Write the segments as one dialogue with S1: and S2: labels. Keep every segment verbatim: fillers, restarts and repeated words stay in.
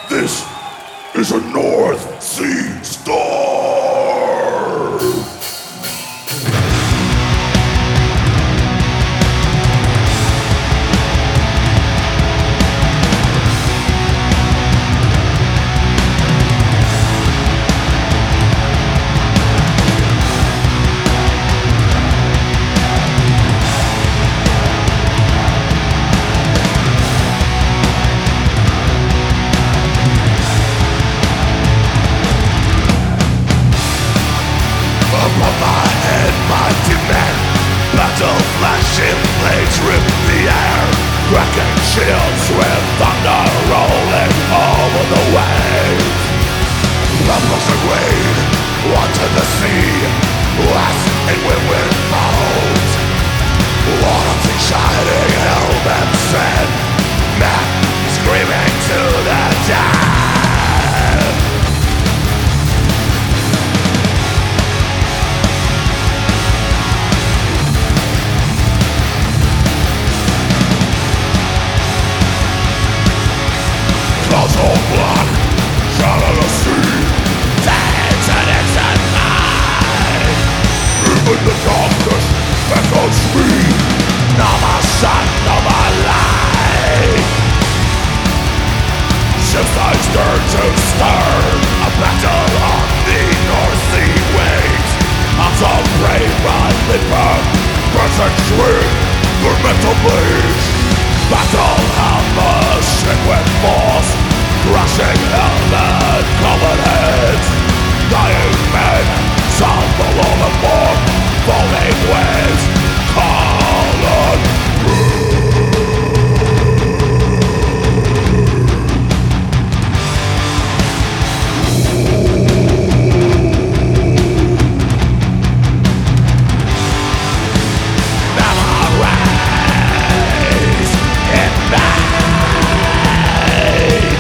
S1: This is a North Sea Star! Above my head, mighty men, battle flashing blades rip the air, cracking shields with thunder rolling over the waves. Repulsive rain, water the sea, west in whirlwind boats. Royalty shining helmets and men screaming to the death. Clouds all black, shadow the sea, dance and it's at night. Even the darkness echoes me, now my sun, now my light. Ships sides turn to stern, a battle on the North Sea waves. Hearts all brave by Lindbergh, burns and swing, their mental bleeds. Battle hammers shake with force, crushing helmet covered heads. Dying men sound the rolling board, falling waves call on. Never raise in vain.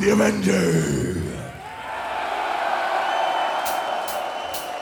S1: The Avenger.